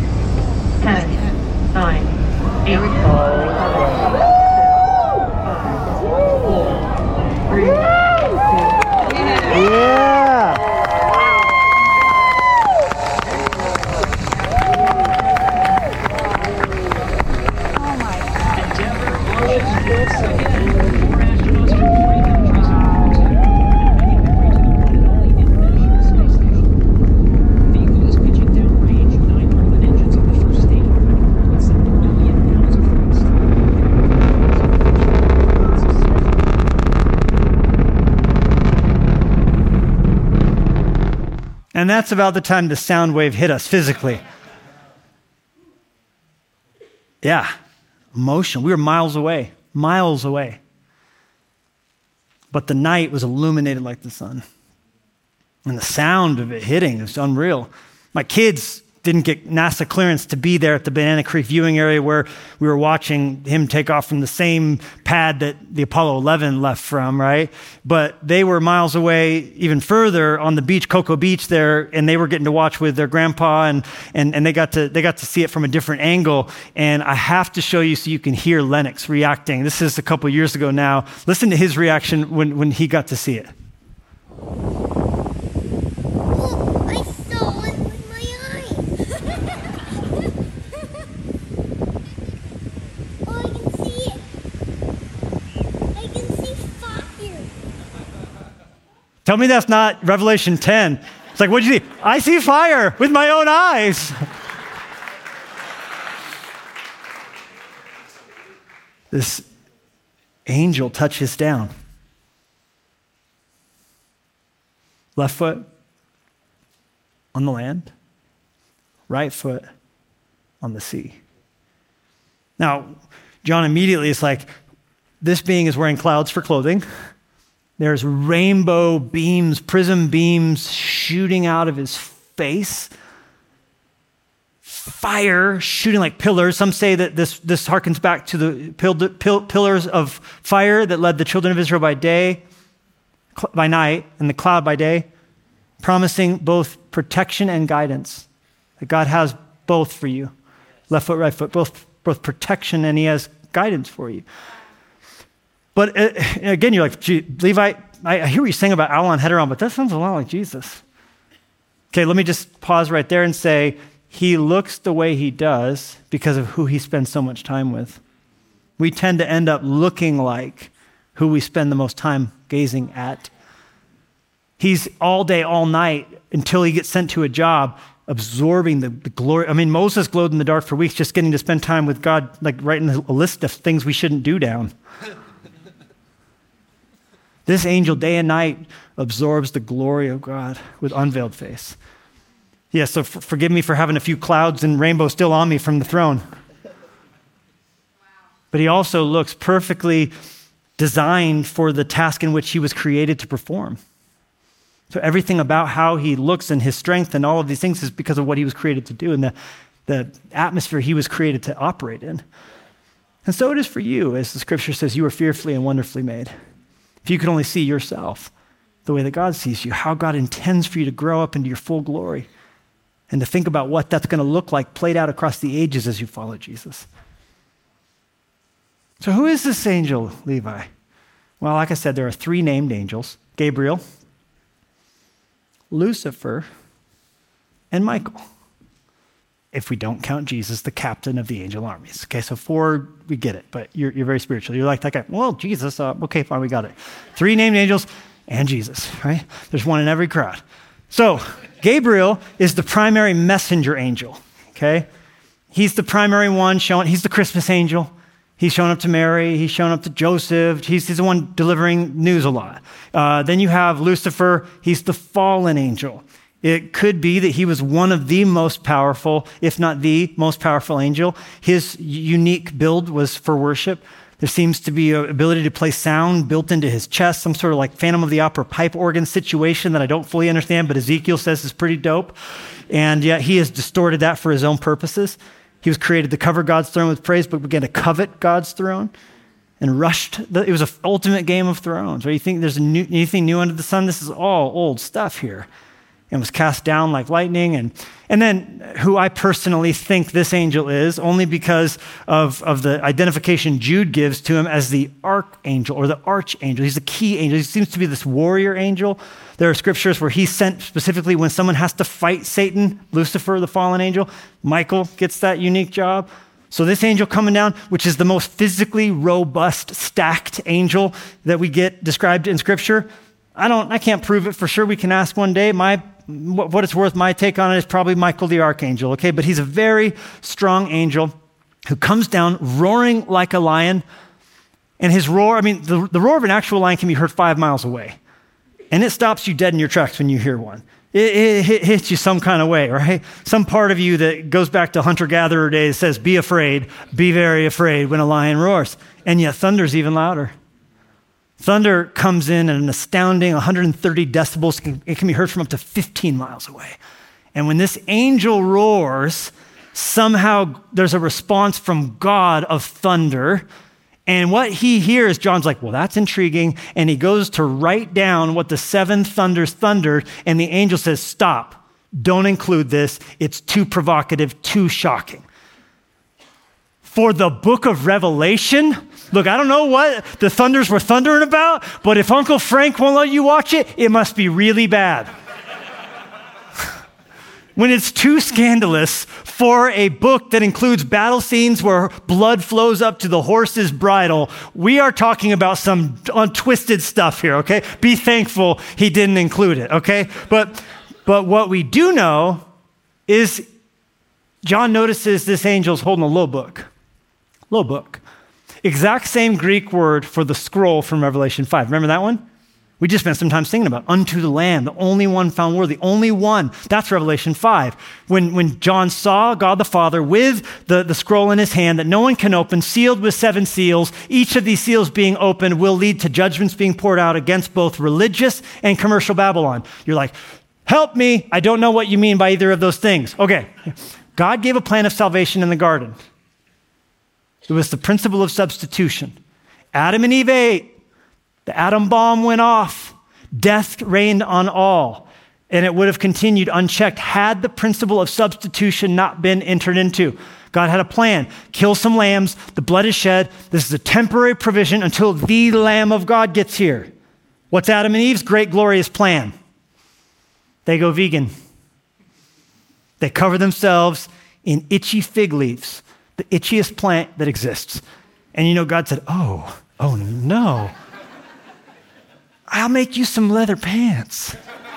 ten, nine, eight, three, Yeah! And that's about the time the sound wave hit us physically. Yeah, emotion. We were miles away, miles away. But the night was illuminated like the sun. And the sound of it hitting was unreal. My kids didn't get NASA clearance to be there at the Banana Creek viewing area where we were watching him take off from the same pad that the Apollo eleven left from, right? But they were miles away, even further on the beach, Cocoa Beach there, and they were getting to watch with their grandpa, and and, and they got to they got to see it from a different angle. And I have to show you so you can hear Lennox reacting. This is a couple years ago now. Listen to his reaction when, when he got to see it. Tell me that's not Revelation ten. It's like, what'd you see? I see fire with my own eyes. This angel touches down. Left foot on the land, right foot on the sea. Now, John immediately is like, this being is wearing clouds for clothing. There's rainbow beams, prism beams shooting out of his face. Fire shooting like pillars. Some say that this, this harkens back to the pill, pill, pillars of fire that led the children of Israel by day, by night, and the cloud by day, promising both protection and guidance. That God has both for you. Left foot, right foot, both, both protection, and he has guidance for you. But uh, again, you're like, gee, Levi, I, I hear what you're saying about Avalon Heteron, but that sounds a lot like Jesus. Okay, let me just pause right there and say, he looks the way he does because of who he spends so much time with. We tend to end up looking like who we spend the most time gazing at. He's all day, all night until he gets sent to a job, absorbing the, the glory. I mean, Moses glowed in the dark for weeks just getting to spend time with God, like writing a list of things we shouldn't do down. This angel, day and night, absorbs the glory of God with unveiled face. Yeah, so f- forgive me for having a few clouds and rainbows still on me from the throne. Wow. But he also looks perfectly designed for the task in which he was created to perform. So everything about how he looks and his strength and all of these things is because of what he was created to do and the, the atmosphere he was created to operate in. And so it is for you, as the scripture says, you are fearfully and wonderfully made. If you could only see yourself the way that God sees you, how God intends for you to grow up into your full glory, and to think about what that's going to look like played out across the ages as you follow Jesus. So who is this angel, Levi? Well, like I said, there are three named angels: Gabriel, Lucifer, and Michael. If we don't count Jesus, the captain of the angel armies. Okay, so four, we get it, but you're, you're very spiritual. You're like that guy, well, Jesus, uh, okay, fine, we got it. Three named angels and Jesus, right? There's one in every crowd. So Gabriel is the primary messenger angel, okay? He's the primary one showing, he's the Christmas angel. He's shown up to Mary, he's shown up to Joseph, he's, he's the one delivering news a lot. Uh, then you have Lucifer, he's the fallen angel. It could be that he was one of the most powerful, if not the most powerful angel. His unique build was for worship. There seems to be an ability to play sound built into his chest, some sort of like Phantom of the Opera pipe organ situation that I don't fully understand, but Ezekiel says is pretty dope. And yet he has distorted that for his own purposes. He was created to cover God's throne with praise, but began to covet God's throne and rushed. The, it was an ultimate Game of Thrones. Right? You think there's a new, anything new under the sun? This is all old stuff here. And was cast down like lightning. And, and then who I personally think this angel is, only because of, of the identification Jude gives to him as the archangel or the archangel. He's a key angel. He seems to be this warrior angel. There are scriptures where he's sent specifically when someone has to fight Satan, Lucifer, the fallen angel. Michael gets that unique job. So this angel coming down, which is the most physically robust, stacked angel that we get described in scripture, I don't, I can't prove it for sure. We can ask one day. My, what it's worth, my take on it is probably Michael the archangel, okay? But he's a very strong angel who comes down roaring like a lion. And his roar, I mean, the, the roar of an actual lion can be heard five miles away. And it stops you dead in your tracks when you hear one. It, it, it hits you some kind of way, right? Some part of you that goes back to hunter-gatherer days says, be afraid, be very afraid when a lion roars. And yet thunder's even louder. Thunder comes in at an astounding one hundred thirty decibels. It can be heard from up to fifteen miles away. And when this angel roars, somehow there's a response from God of thunder. And what he hears, John's like, well, that's intriguing. And he goes to write down what the seven thunders thundered. And the angel says, stop, don't include this. It's too provocative, too shocking. For the book of Revelation, look, I don't know what the thunders were thundering about, but if Uncle Frank won't let you watch it, it must be really bad. When it's too scandalous for a book that includes battle scenes where blood flows up to the horse's bridle, we are talking about some untwisted stuff here, okay? Be thankful he didn't include it, okay? But, but what we do know is John notices this angel's holding a low book. Low book. Exact same Greek word for the scroll from Revelation five. Remember that one? We just spent some time singing about unto the Lamb, the only one found worthy, only one. That's Revelation five. When, when John saw God the Father with the, the scroll in his hand that no one can open, sealed with seven seals, each of these seals being opened will lead to judgments being poured out against both religious and commercial Babylon. You're like, help me. I don't know what you mean by either of those things. Okay. God gave a plan of salvation in the garden. It was the principle of substitution. Adam and Eve ate. The atom bomb went off. Death reigned on all. And it would have continued unchecked had the principle of substitution not been entered into. God had a plan. Kill some lambs. The blood is shed. This is a temporary provision until the Lamb of God gets here. What's Adam and Eve's great glorious plan? They go vegan. They cover themselves in itchy fig leaves. The itchiest plant that exists. And you know, God said, oh, oh no. I'll make you some leather pants.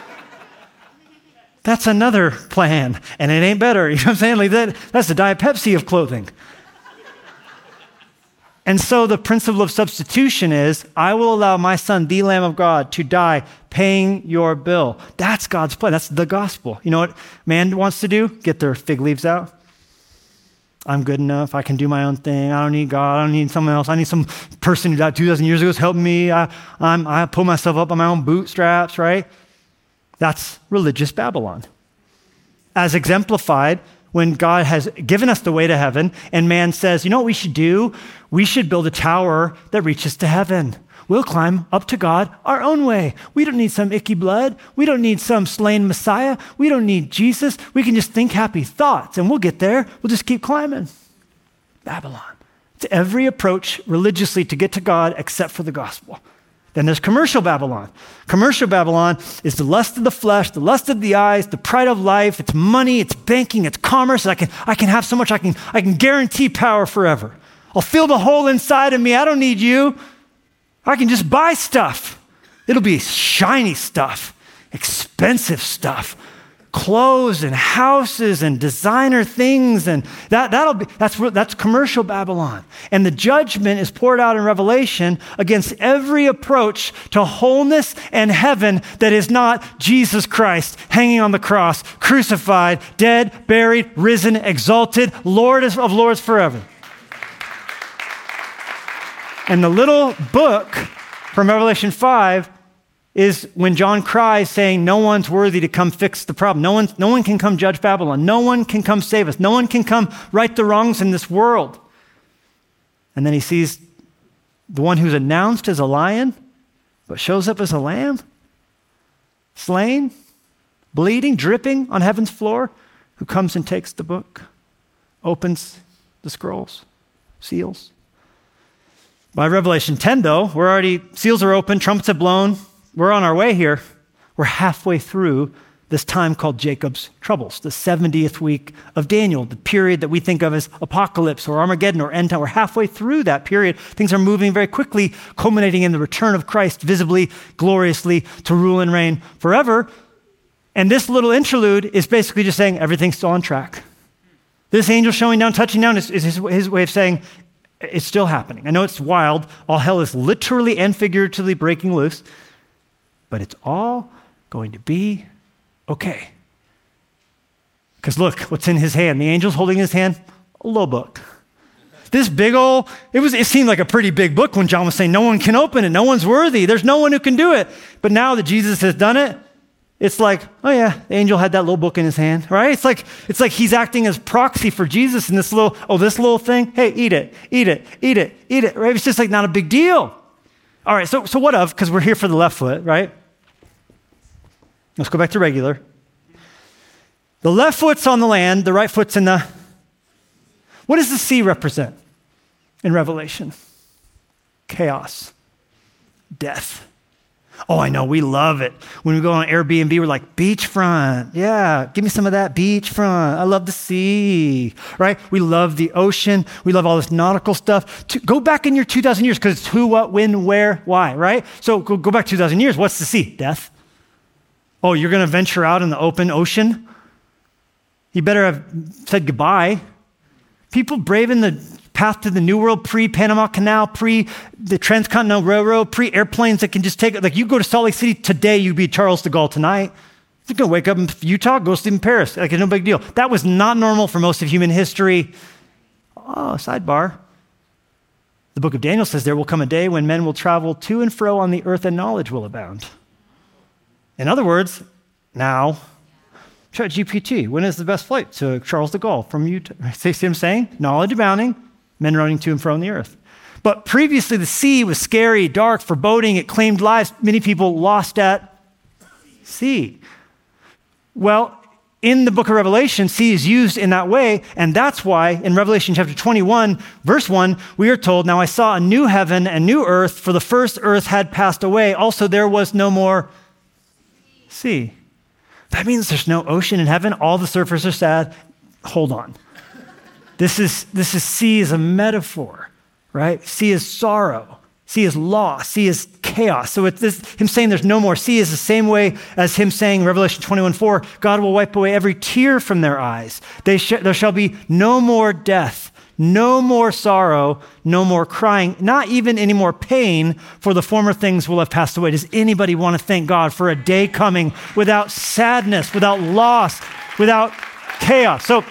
That's another plan, and it ain't better. You know what I'm saying? Like that, that's the Diet Pepsi of clothing. And so the principle of substitution is, I will allow my son, the Lamb of God, to die paying your bill. That's God's plan. That's the gospel. You know what man wants to do? Get their fig leaves out. I'm good enough. I can do my own thing. I don't need God. I don't need someone else. I need some person who died two thousand years ago who's helping me. I, I'm, I pull myself up on my own bootstraps, right? That's religious Babylon. As exemplified when God has given us the way to heaven and man says, you know what we should do? We should build a tower that reaches to heaven. We'll climb up to God our own way. We don't need some icky blood. We don't need some slain Messiah. We don't need Jesus. We can just think happy thoughts and we'll get there. We'll just keep climbing. Babylon. It's every approach religiously to get to God except for the gospel. Then there's commercial Babylon. Commercial Babylon is the lust of the flesh, the lust of the eyes, the pride of life. It's money, it's banking, it's commerce. I can, I can have so much, I can, I can guarantee power forever. I'll fill the hole inside of me. I don't need you. I can just buy stuff. It'll be shiny stuff, expensive stuff, clothes and houses and designer things, and that, that'll be, that's, that's commercial Babylon. And the judgment is poured out in Revelation against every approach to wholeness and heaven that is not Jesus Christ hanging on the cross, crucified, dead, buried, risen, exalted, Lord of Lords forever. And the little book from Revelation five is when John cries saying, no one's worthy to come fix the problem. No one, no one can come judge Babylon. No one can come save us. No one can come right the wrongs in this world. And then he sees the one who's announced as a lion, but shows up as a lamb, slain, bleeding, dripping on heaven's floor, who comes and takes the book, opens the scrolls, seals. By Revelation ten, though, we're already, seals are open, trumpets have blown. We're on our way here. We're halfway through this time called Jacob's troubles, the seventieth week of Daniel, the period that we think of as apocalypse or Armageddon or end time. We're halfway through that period. Things are moving very quickly, culminating in the return of Christ visibly, gloriously, to rule and reign forever. And this little interlude is basically just saying everything's still on track. This angel showing down, touching down is, is his, his way of saying it's still happening. I know it's wild. All hell is literally and figuratively breaking loose. But it's all going to be okay. Because look, what's in his hand? The angel's holding in his hand a little book. This big old, it was. It seemed like a pretty big book when John was saying no one can open it, no one's worthy, there's no one who can do it. But now that Jesus has done it, it's like, oh yeah, the angel had that little book in his hand, right? It's like, it's like he's acting as proxy for Jesus in this little, oh, this little thing, hey, eat it, eat it, eat it, eat it, right? It's just like not a big deal. All right, so, so what of, because we're here for the left foot, right? Let's go back to regular. The left foot's on the land, the right foot's in the... What does the sea represent in Revelation? Chaos. Death. Oh, I know, we love it. When we go on Airbnb, we're like, beachfront. Yeah, give me some of that beachfront. I love the sea, right? We love the ocean. We love all this nautical stuff. To, go back in your two thousand years, because it's who, what, when, where, why, right? So go, go back two thousand years. What's the sea? Death. Oh, you're going to venture out in the open ocean? You better have said goodbye. People braving the path to the New World, pre-Panama Canal, pre the Transcontinental Railroad, pre-airplanes that can just take it. Like you go to Salt Lake City today, you'd be Charles de Gaulle tonight. You're going to wake up in Utah, go sleep in Paris. Like it's no big deal. That was not normal for most of human history. Oh, sidebar. The book of Daniel says there will come a day when men will travel to and fro on the earth and knowledge will abound. In other words, now, ChatGPT, when is the best flight to Charles de Gaulle from Utah? See what I'm saying? Knowledge abounding, men running to and fro on the earth. But previously, the sea was scary, dark, foreboding. It claimed lives. Many people lost at sea. Well, in the book of Revelation, sea is used in that way, and that's why in Revelation chapter twenty-one, verse one, we are told, now I saw a new heaven and new earth, for the first earth had passed away. Also, there was no more sea. That means there's no ocean in heaven. All the surfers are sad. Hold on. This is, this is sea is a metaphor, right? Sea is sorrow. Sea is loss. Sea is chaos. So it's this, him saying there's no more sea is the same way as him saying, Revelation twenty-one four, God will wipe away every tear from their eyes. They sh- there shall be no more death, no more sorrow, no more crying, not even any more pain, for the former things will have passed away. Does anybody want to thank God for a day coming without sadness, without loss, without chaos? So,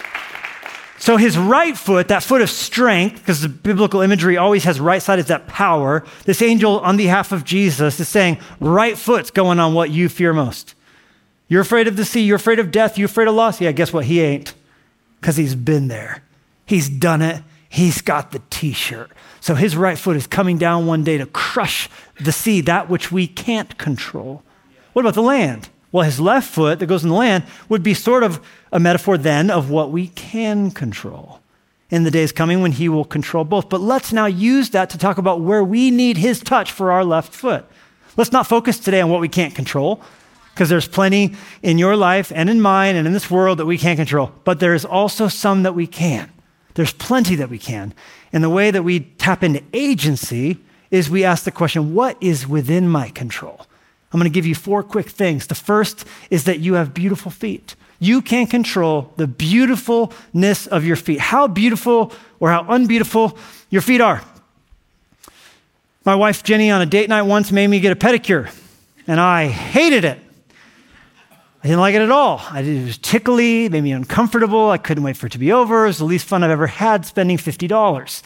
so his right foot, that foot of strength, because the biblical imagery always has right side as that power, this angel on behalf of Jesus is saying, right foot's going on what you fear most. You're afraid of the sea, you're afraid of death, you're afraid of loss. Yeah, guess what? He ain't, because he's been there. He's done it. He's got the t-shirt. So his right foot is coming down one day to crush the sea, that which we can't control. What about the land? Well, his left foot that goes in the land would be sort of a metaphor then of what we can control. in the days coming when he will control both. But let's now use that to talk about where we need his touch for our left foot. Let's not focus today on what we can't control, because there's plenty in your life and in mine and in this world that we can't control. But there's also some that we can. There's plenty that we can. And the way that we tap into agency is we ask the question, what is within my control? I'm going to give you four quick things. The first is that you have beautiful feet. You can control the beautifulness of your feet. How beautiful or how unbeautiful your feet are. My wife Jenny on a date night once made me get a pedicure, and I hated it. I didn't like it at all. I, it was tickly, it made me uncomfortable. I couldn't wait for it to be over. It was the least fun I've ever had spending fifty dollars.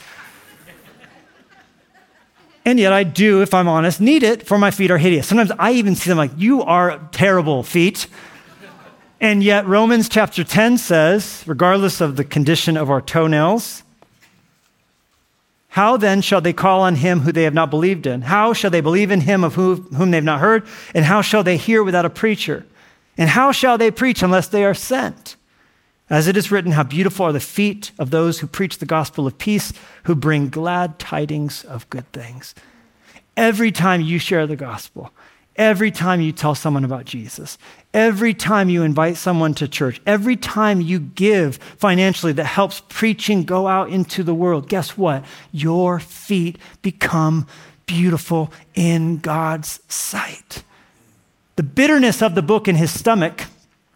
And yet I do, if I'm honest, need it, for my feet are hideous. Sometimes I even see them like, you are terrible feet. And yet Romans chapter ten says, regardless of the condition of our toenails, how then shall they call on him who they have not believed in? How shall they believe in him of who, whom they have not heard? And how shall they hear without a preacher? And how shall they preach unless they are sent? As it is written, how beautiful are the feet of those who preach the gospel of peace, who bring glad tidings of good things. Every time you share the gospel, every time you tell someone about Jesus, every time you invite someone to church, every time you give financially that helps preaching go out into the world, guess what? Your feet become beautiful in God's sight. The bitterness of the book in his stomach,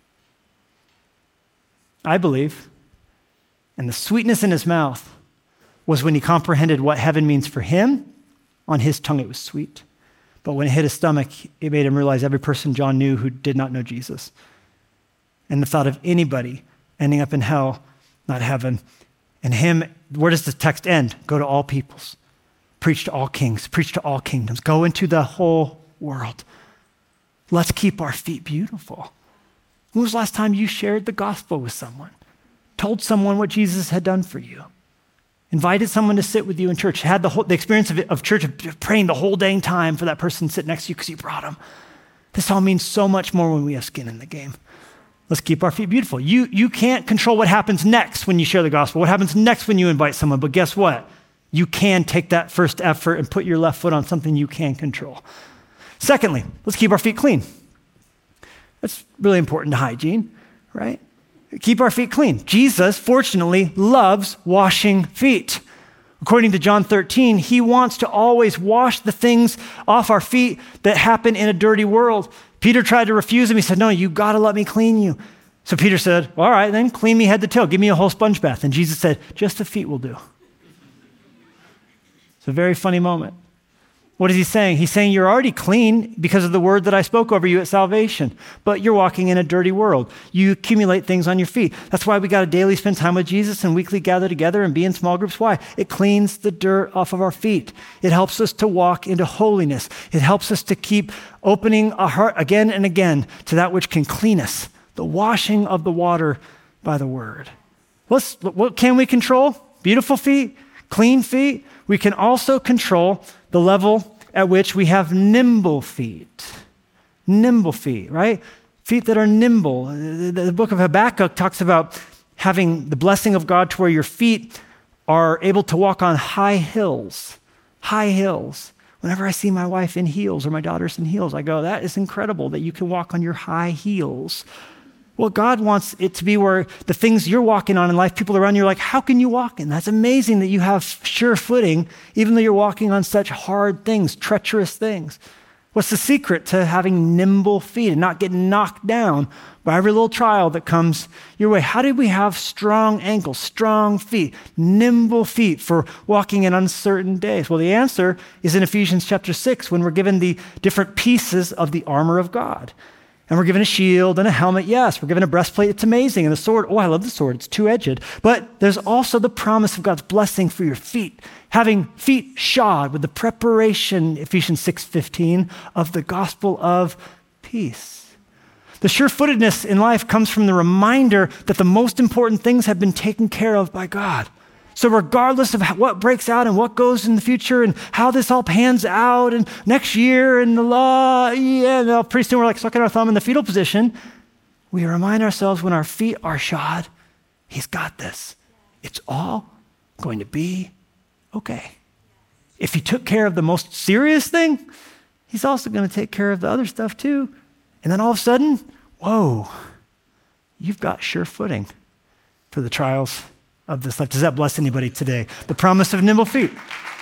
I believe, and the sweetness in his mouth was when he comprehended what heaven means for him. On his tongue it was sweet. But when it hit his stomach, it made him realize every person John knew who did not know Jesus. And the thought of anybody ending up in hell, not heaven. And him, where does the text end? Go to all peoples. Preach to all kings. Preach to all kingdoms. Go into the whole world. Let's keep our feet beautiful. When was the last time you shared the gospel with someone? Told someone what Jesus had done for you? Invited someone to sit with you in church? Had the whole the experience of, of church, of praying the whole dang time for that person sitting next to you because you brought them? This all means so much more when we have skin in the game. Let's keep our feet beautiful. You, you can't control what happens next when you share the gospel, what happens next when you invite someone, but guess what? You can take that first effort and put your left foot on something you can control. Secondly, let's keep our feet clean. That's really important to hygiene, right? Keep our feet clean. Jesus, fortunately, loves washing feet. According to John thirteen, he wants to always wash the things off our feet that happen in a dirty world. Peter tried to refuse him. He said, no, you got to let me clean you. So Peter said, well, all right, then clean me head to toe. Give me a whole sponge bath. And Jesus said, just the feet will do. It's a very funny moment. What is he saying? He's saying you're already clean because of the word that I spoke over you at salvation, but you're walking in a dirty world. You accumulate things on your feet. That's why we got to daily spend time with Jesus and weekly gather together and be in small groups. Why? It cleans the dirt off of our feet. It helps us to walk into holiness. It helps us to keep opening our heart again and again to that which can clean us, the washing of the water by the word. Let's, what can we control? Beautiful feet, clean feet. We can also control the level at which we have nimble feet. Nimble feet, right? Feet that are nimble. The, the book of Habakkuk talks about having the blessing of God to where your feet are able to walk on high hills. High hills. Whenever I see my wife in heels or my daughters in heels, I go, that is incredible that you can walk on your high heels. Well, God wants it to be where the things you're walking on in life, people around you are like, how can you walk in? That's amazing that you have sure footing, even though you're walking on such hard things, treacherous things. What's the secret to having nimble feet and not getting knocked down by every little trial that comes your way? How did we have strong ankles, strong feet, nimble feet for walking in uncertain days? Well, the answer is in Ephesians chapter six, when we're given the different pieces of the armor of God. And we're given a shield and a helmet. Yes, we're given a breastplate. It's amazing. And the sword, oh, I love the sword. It's two-edged. But there's also the promise of God's blessing for your feet. Having feet shod with the preparation, Ephesians six fifteen, of the gospel of peace. The sure-footedness in life comes from the reminder that the most important things have been taken care of by God. So regardless of what breaks out and what goes in the future and how this all pans out and next year and the law, yeah, no, pretty soon we're like sucking our thumb in the fetal position, we remind ourselves when our feet are shod, he's got this. It's all going to be okay. If he took care of the most serious thing, he's also going to take care of the other stuff too. And then all of a sudden, whoa, you've got sure footing for the trials of this life. Does that bless anybody today? The promise of nimble feet.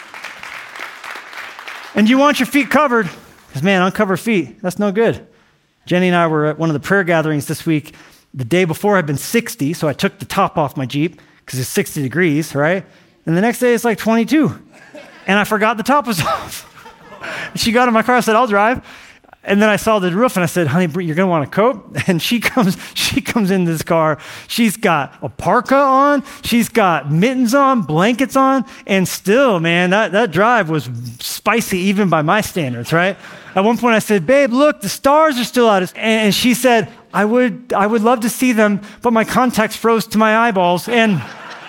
And you want your feet covered, because man, uncovered feet, that's no good. Jenny and I were at one of the prayer gatherings this week. The day before had been sixty, so I took the top off my Jeep because it's sixty degrees, right? And the next day it's like twenty-two. And I forgot the top was off. She got in my car, I said, I'll drive. And then I saw the roof and I said, honey, you're gonna want a coat? And she comes, she comes in this car. She's got a parka on, she's got mittens on, blankets on, and still, man, that, that drive was spicy even by my standards, right? At one point I said, babe, look, the stars are still out. And she said, I would, I would love to see them, but my contacts froze to my eyeballs. And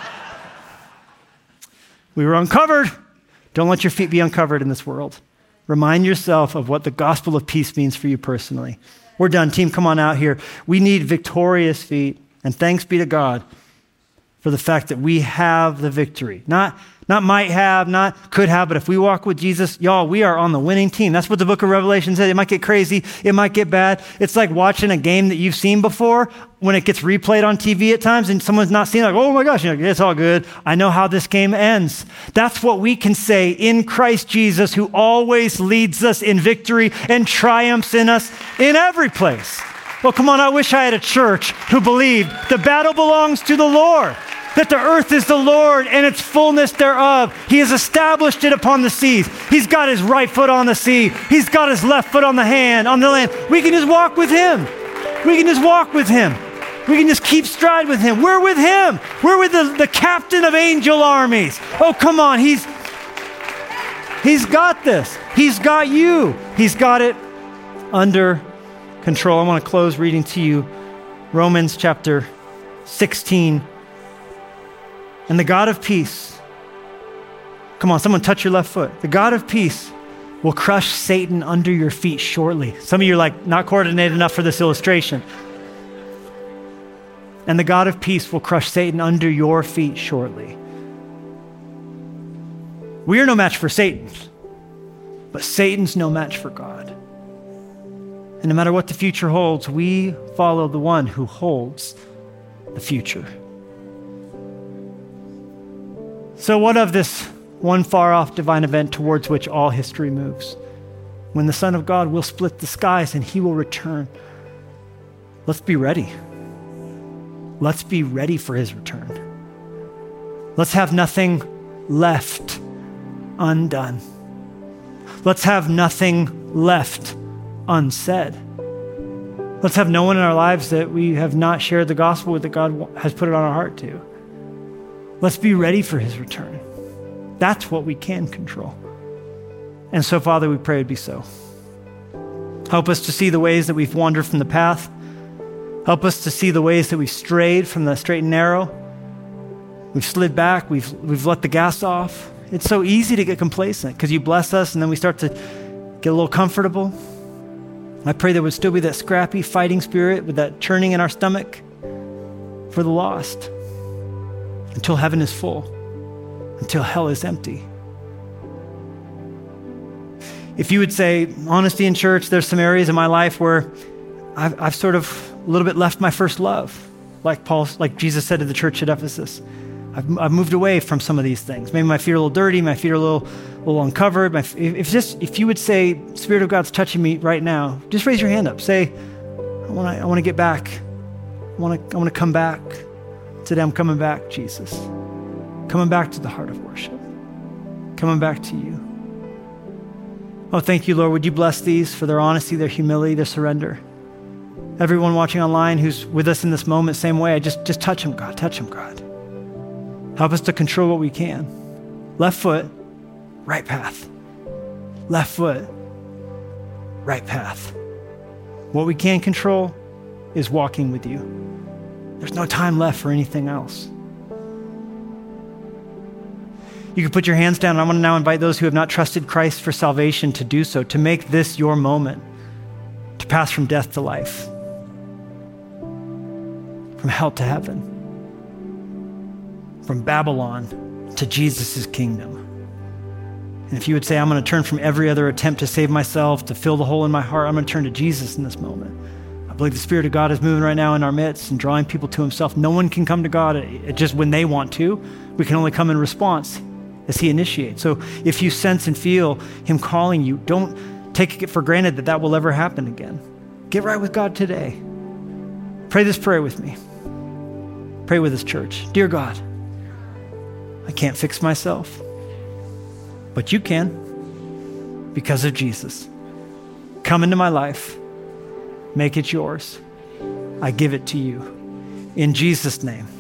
we were uncovered. Don't let your feet be uncovered in this world. Remind yourself of what the gospel of peace means for you personally. We're done. Team, come on out here. We need victorious feet. And thanks be to God for the fact that we have the victory. Not, not might have, not could have, but if we walk with Jesus, y'all, we are on the winning team. That's what the book of Revelation says. It might get crazy. It might get bad. It's like watching a game that you've seen before when it gets replayed on T V at times and someone's not seen it, like, oh my gosh, you're like, it's all good. I know how this game ends. That's what we can say in Christ Jesus, who always leads us in victory and triumphs in us in every place. Well, come on, I wish I had a church who believed the battle belongs to the Lord, that the earth is the Lord and its fullness thereof. He has established it upon the seas. He's got his right foot on the sea. He's got his left foot on the hand, on the land. We can just walk with him. We can just walk with him. We can just keep stride with him. We're with him. We're with the, the captain of angel armies. Oh, come on. He's, he's got this. He's got you. He's got it under control. I want to close reading to you Romans chapter sixteen. And the God of peace, come on, someone touch your left foot. The God of peace will crush Satan under your feet shortly. Some of you are like, not coordinated enough for this illustration. And the God of peace will crush Satan under your feet shortly. We are no match for Satan, but Satan's no match for God. And no matter what the future holds, we follow the one who holds the future. So what of this one far-off divine event towards which all history moves? When the Son of God will split the skies and he will return. Let's be ready. Let's be ready for his return. Let's have nothing left undone. Let's have nothing left unsaid. Let's have no one in our lives that we have not shared the gospel with, that God has put it on our heart to. Let's be ready for his return. That's what we can control. And so, Father, we pray it'd be so. Help us to see the ways that we've wandered from the path. Help us to see the ways that we've strayed from the straight and narrow. We've slid back. We've, we've let the gas off. It's so easy to get complacent because you bless us and then we start to get a little comfortable. I pray there would still be that scrappy fighting spirit with that churning in our stomach for the lost until heaven is full, until hell is empty. If you would say, honesty in church, there's some areas in my life where I've, I've sort of a little bit left my first love, like Paul, like Jesus said to the church at Ephesus. I've, I've moved away from some of these things. Maybe my feet are a little dirty, my feet are a little, a little uncovered. My, if just if you would say, Spirit of God's touching me right now, just raise your hand up. Say, I want to I want to get back. I want to I want to come back. Today I'm coming back, Jesus. Coming back to the heart of worship. Coming back to you. Oh, thank you, Lord. Would you bless these for their honesty, their humility, their surrender? Everyone watching online who's with us in this moment, same way, just, just touch them, God. Touch them, God. Help us to control what we can. Left foot, right path. Left foot, right path. What we can control is walking with you. There's no time left for anything else. You can put your hands down. I want to now invite those who have not trusted Christ for salvation to do so, to make this your moment, to pass from death to life, from hell to heaven, from Babylon to Jesus' kingdom. And if you would say, I'm going to turn from every other attempt to save myself, to fill the hole in my heart, I'm going to turn to Jesus in this moment. I believe the Spirit of God is moving right now in our midst and drawing people to himself. No one can come to God just when they want to. We can only come in response as he initiates. So if you sense and feel him calling you, don't take it for granted that that will ever happen again. Get right with God today. Pray this prayer with me. Pray with us, church. Dear God, I can't fix myself, but you can because of Jesus. Come into my life. Make it yours. I give it to you. In Jesus' name.